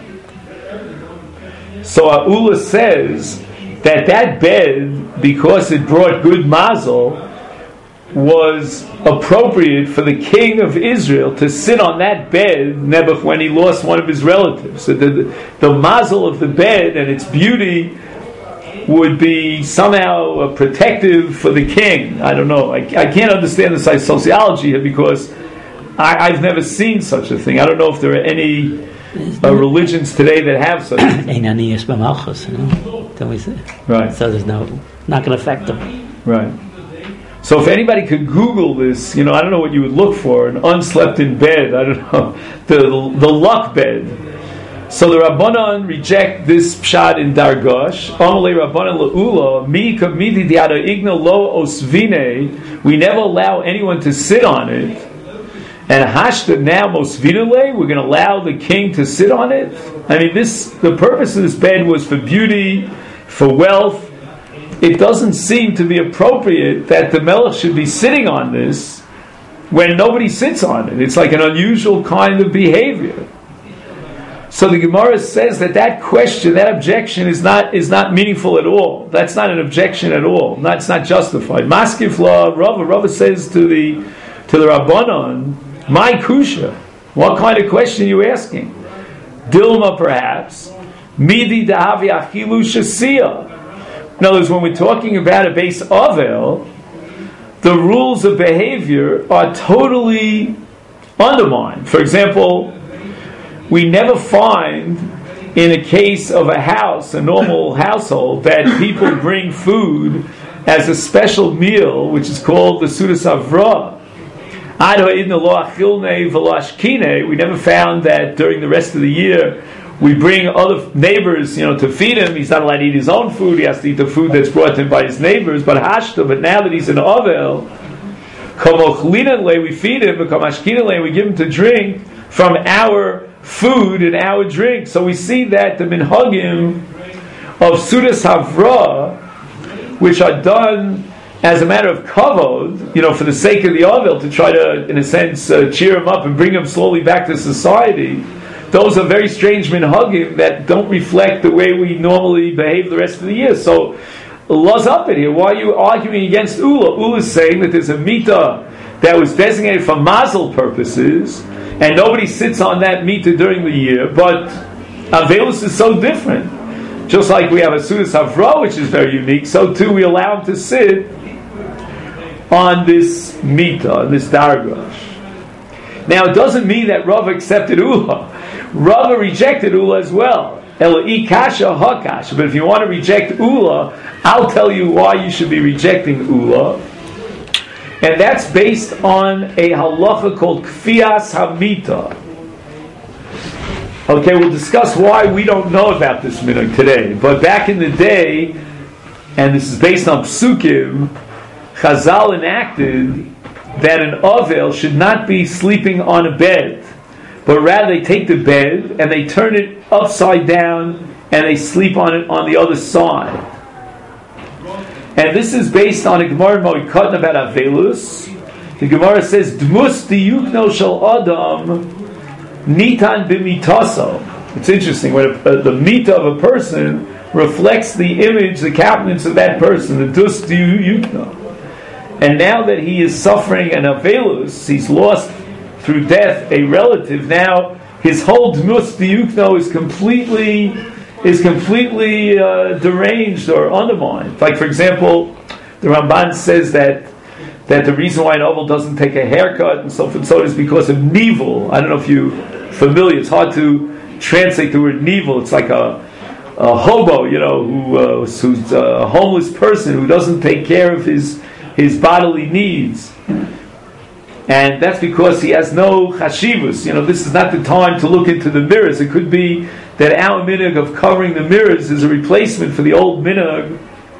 So Ula says that that bed, because it brought good mazel, was appropriate for the king of Israel to sit on that bed, Nebuch, when he lost one of his relatives. So the, the mazel of the bed and its beauty would be somehow uh, protective for the king. I don't know. I, I can't understand the sociology here because I, I've never seen such a thing. I don't know if there are any uh, religions today that have such a thing. Einanias b'malchus, you know, don't we say? Right. So there's no, not going to affect them. Right. So if anybody could Google this, you know, I don't know what you would look for, an unslept in bed, I don't know, the the luck bed. So the Rabbanan reject this pshat in Dargosh. Amalei Rabbanan le'ula, mi kamidi diada igna lo osvine, we never allow anyone to sit on it. And hashta now mosvinale, we're going to allow the king to sit on it. I mean, this the purpose of this bed was for beauty, for wealth. It doesn't seem to be appropriate that the melech should be sitting on this when nobody sits on it. It's like an unusual kind of behavior. So the Gemara says that that question, that objection is not is not meaningful at all. That's not an objection at all. That's not justified. Maskifla, Rava, Rava says to the to the Rabbanon, my kusha, what kind of question are you asking? Dilma, perhaps. Midi dahavi achilu shasiya. In other words, when we're talking about a base avel, the rules of behavior are totally undermined. For example, we never find in a case of a house, a normal household, that people bring food as a special meal, which is called the Sudas Avrah. We never found that during the rest of the year we bring other neighbors, you know, to feed him. He's not allowed to eat his own food. He has to eat the food that's brought to him by his neighbors. But hashta, but now that he's in Avel, we feed him, we give him to drink from our food and our drink. So we see that the minhagim of Sudas Havra, which are done as a matter of kavod, you know, for the sake of the Avel, to try to, in a sense, uh, cheer him up and bring him slowly back to society, those are very strange minhagim that don't reflect the way we normally behave the rest of the year. So, Allah's up in here. Why are you arguing against Ula? Ula is saying that there's a mita that was designated for mazel purposes, and nobody sits on that mita during the year, but Avelus is so different. Just like we have a Sudas Havra, which is very unique, so too we allow him to sit on this mita, on this dargash. Now, it doesn't mean that Rava accepted Ula. Rava rejected Ula as well. Ela kasha hakash. But if you want to reject Ula, I'll tell you why you should be rejecting Ula. And that's based on a halacha called Kfiyas Hamita. Okay, we'll discuss why we don't know about this minhag today. But back in the day, and this is based on Psukim, Chazal enacted that an Avel should not be sleeping on a bed, but rather they take the bed and they turn it upside down and they sleep on it on the other side. And this is based on a Gemara Moikatan about Avelus. The Gemara says, Dmus diyukno shel Adam nitan b'mitaso. It's interesting, when a, a, the mita of a person reflects the image, the countenance of that person, the dus diyukno. And now that he is suffering an Avelus, he's lost through death a relative, now his whole Dmus Diyukno is completely is completely uh, deranged or undermined. Like, for example, the Ramban says that that the reason why an Oval doesn't take a haircut and so forth and so on is because of Nivel. I don't know if you're familiar, it's hard to translate the word Nivel. It's like a, a hobo, you know, who uh, who's a homeless person who doesn't take care of his his bodily needs, and that's because he has no chashivus. You know, this is not the time to look into the mirrors. It could be that our minhag of covering the mirrors is a replacement for the old minhag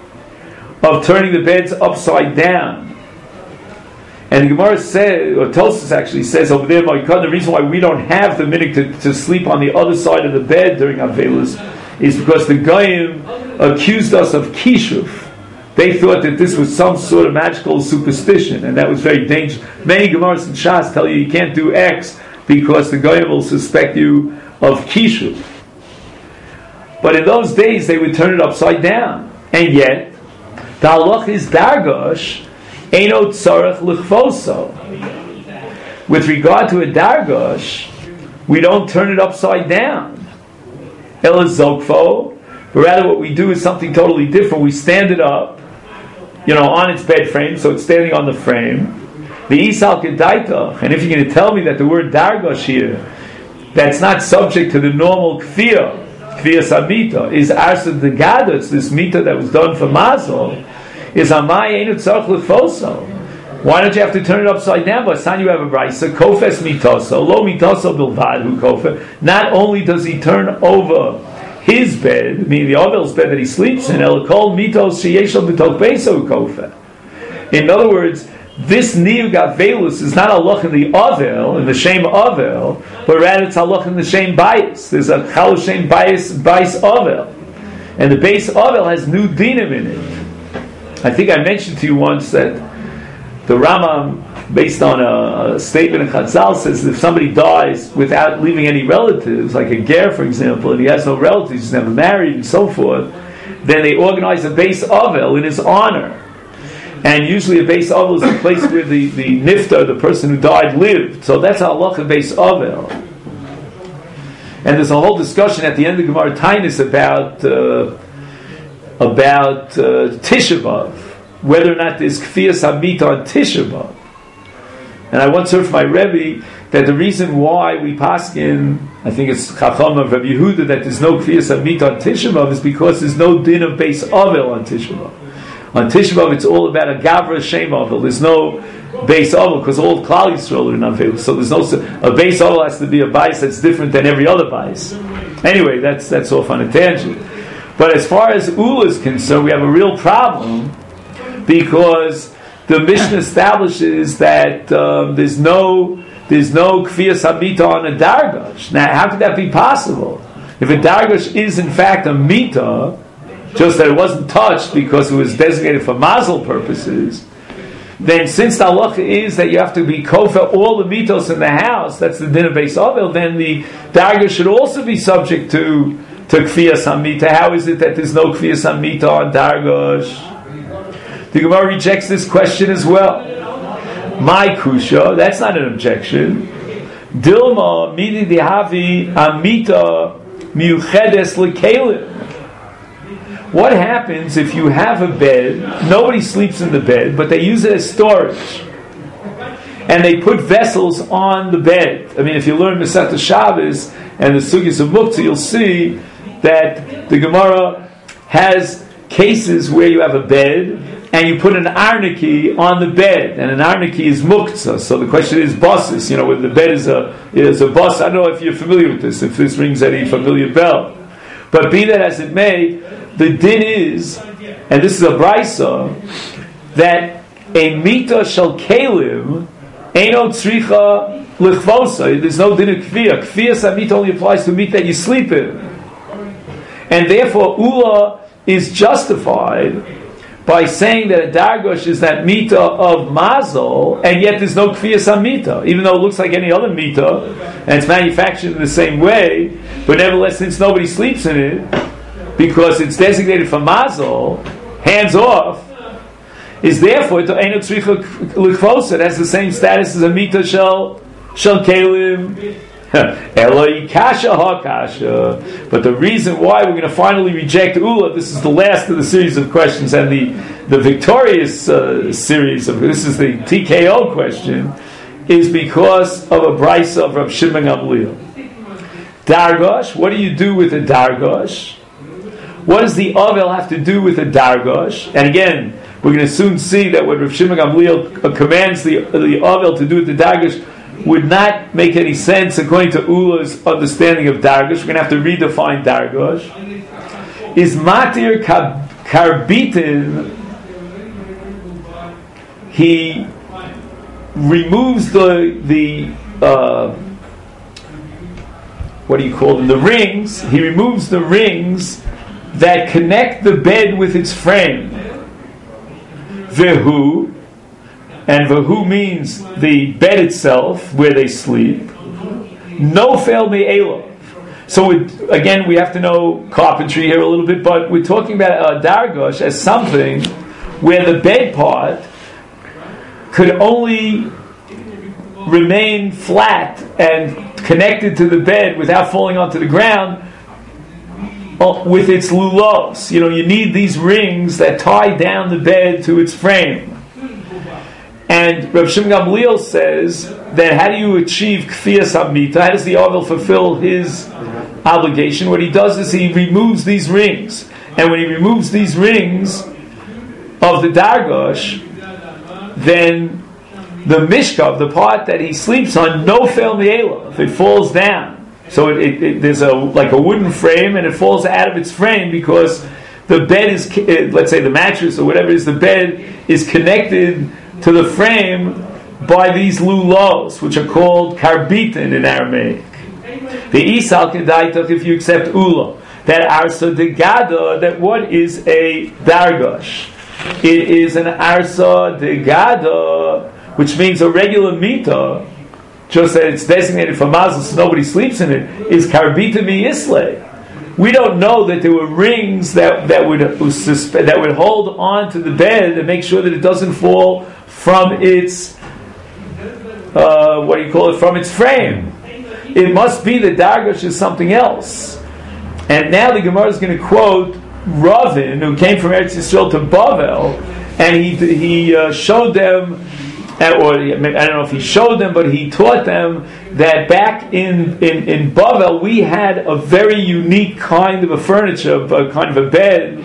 of turning the beds upside down. And the Gemara says, or Tosfos actually says over there, the reason why we don't have the minhag to, to sleep on the other side of the bed during Avelus is because the Goyim accused us of kishuv. They thought that this was some sort of magical superstition, and that was very dangerous. Many Gemaras and Shas tell you you can't do X because the Goyim will suspect you of kishuv. But in those days, they would turn it upside down. And yet, the halach is dargash, eino tzarech lichfoso. With regard to a dargash, we don't turn it upside down. Ela zokfo. But rather what we do is something totally different. We stand it up, you know, on its bed frame, so it's standing on the frame. The isal kedaita, and if you're going to tell me that the word dargash here, that's not subject to the normal kfiyah, kfiyah samita, is arsa degada, it's this mita that was done for mazel, is amai enu tzarech lefoso. Why don't you have to turn it upside down? But sign you have a brisa, kofes mitoso, lo mitoso bilvad hu kofe. Not only does he turn over his bed, meaning the Avel's bed that he sleeps in, el kol mitos sheyeshel b'tok beiso kofe. In other words, this niyug Avelus is not a loch in the Avel, in the shame Avel, but rather it's a loch in the shame bias. There's a chal shame bias, bias Avel. And the base Avel has new dinim in it. I think I mentioned to you once that the Rambam, based on a, a statement in Chazal, says that if somebody dies without leaving any relatives, like a ger, for example, and he has no relatives, he's never married, and so forth, then they organize a base Avel in his honor. And usually a base Avel is the place where the, the nifta, the person who died, lived. So that's a halacha base Avel. And there's a whole discussion at the end of Gemara Tainis about uh, about uh, Tisha B'Av, whether or not there's Kfiyas Hamita on Tisha B'Av. And I once heard from my Rebbe that the reason why we paskin, I think it's Chacham of Rabbi Yehuda, that there's no Kfiyas Hamita on Tisha B'Av is because there's no din of base Avel on Tisha B'Av. On Tisha B'Av, it's all about a Gavra Shem Avel. There's no base Avel because all of Klal Yisrael are in Avel. So there's no a base Avel has to be a bias that's different than every other bias. Anyway, that's that's off on a tangent. But as far as Ula is concerned, we have a real problem because the Mishnah establishes that um, there's no there's no Kfiyas Hamita on a Dargash. Now, how could that be possible? If a Dargash is in fact a Mita, just that it wasn't touched because it was designated for mazel purposes, then since the halacha is that you have to be kofa all the mitos in the house, that's the din of Beis Avel, then the dargash should also be subject to to kfiyas hamita. How is it that there's no kfiyas hamita on dargash? The Gemara rejects this question as well. My kusha, that's not an objection. Dilma midi dihavi amita miuchedes lekelim. What happens if you have a bed, nobody sleeps in the bed, but they use it as storage? And they put vessels on the bed. I mean, if you learn Masechta Shabbos and the Sugis of Muktzah, you'll see that the Gemara has cases where you have a bed and you put an arniki on the bed, and an arniki is muktzah. So the question is bosses, you know, when the bed is a is a boss. I don't know if you're familiar with this, if this rings any familiar bell. But be that as it may, the din is, and this is a brisa, that a mita shel kelim eino tzricha lichvosa. There's no din of kfiyah. Kfiyah samita only applies to meat that you sleep in, and therefore ula is justified by saying that a dargosh is that mita of mazel, and yet there's no kfiyas mita, even though it looks like any other mita, and it's manufactured in the same way, but nevertheless, since nobody sleeps in it, because it's designated for mazel, hands off, is therefore it has the same status as a mita shel shel kelim. Eloi kasha ha kasha. But the reason why we're going to finally reject Ula, this is the last of the series of questions, and the the victorious uh, series of this is the T K O question, is because of a brisa of Rav Shimon Gamliel. Dargosh. What do you do with a dargosh? What does the Avel have to do with a dargosh? And again, we're going to soon see that what Rav Shimon Gamliel commands the the Avel to do with the dargosh would not make any sense according to Ula's understanding of dargosh. We're going to have to redefine dargosh. Is matir karbitin? He removes the the uh, what do you call them? The rings. He removes the rings that connect the bed with its frame. Vehu. And vahu means the bed itself, where they sleep. No fail me elav. So it, again, we have to know carpentry here a little bit, but we're talking about a dargosh as something where the bed part could only remain flat and connected to the bed without falling onto the ground with its lulos. You know, you need these rings that tie down the bed to its frame. And Rav Shimon Gamliel says that how do you achieve kfiyas hamita? How does the Avel fulfill his obligation? What he does is he removes these rings, and when he removes these rings of the dargosh, then the mishkav, the part that he sleeps on, no fail mi'ela, if it falls down. So it, it, it, there's a like a wooden frame, and it falls out of its frame because the bed is, let's say the mattress or whatever it is, the bed is connected to the frame by these lulos, which are called karbitin in Aramaic. The isal kedaitach, if you accept ula, that arsa de gada, that what is a dargosh? It is an arsa de gada, which means a regular mita, just that it's designated for mazel, so nobody sleeps in it, is karbita mi isle. We don't know that there were rings that, that would that would hold on to the bed and make sure that it doesn't fall from its uh, what do you call it? From its frame. It must be that dargosh is something else. And now the Gemara is going to quote Ravin, who came from Eretz Yisrael to Bavel, and he he uh, showed them. Or I don't know if he showed them, but he taught them that back in, in, in Bavel we had a very unique kind of a furniture, a kind of a bed,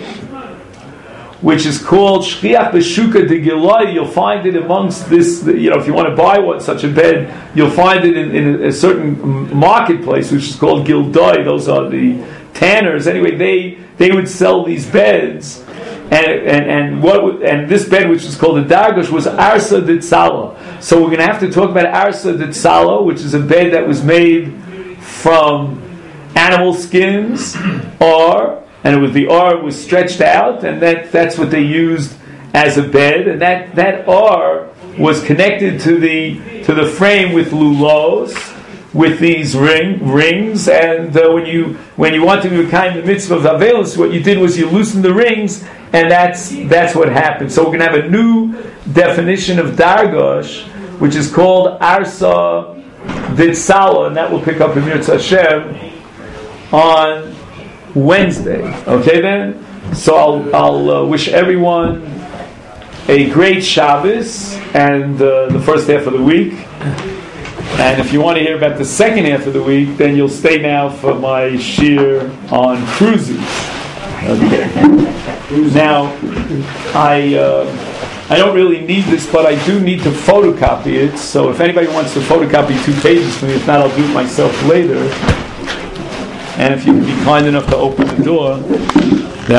which is called Shchiach B'Shuka de Gilai. You'll find it amongst this, you know, if you want to buy one such a bed, you'll find it in, in a certain marketplace, which is called Gildai. Those are the tanners. Anyway, they they would sell these beds. And, and and what and this bed, which is called a dargosh, was arsa ditzala. So we're going to have to talk about arsa ditzala, which is a bed that was made from animal skins, or and it was the or was stretched out, and that that's what they used as a bed, and that that or was connected to the to the frame with lulos, with these ring rings, and uh, when you when you want to do kind of mitzvah of avelus, what you did was you loosened the rings, and that's that's what happened. So we're going to have a new definition of dargosh, which is called Arsa Ditzala, and that will pick up in Mirza Hashem on Wednesday. Okay then? So I'll, I'll uh, wish everyone a great Shabbos and uh, the first half of the week. And if you want to hear about the second half of the week, then you'll stay now for my shir on cruises. Okay. Now, I uh, I don't really need this, but I do need to photocopy it. So if anybody wants to photocopy two pages for me, if not, I'll do it myself later. And if you would be kind enough to open the door.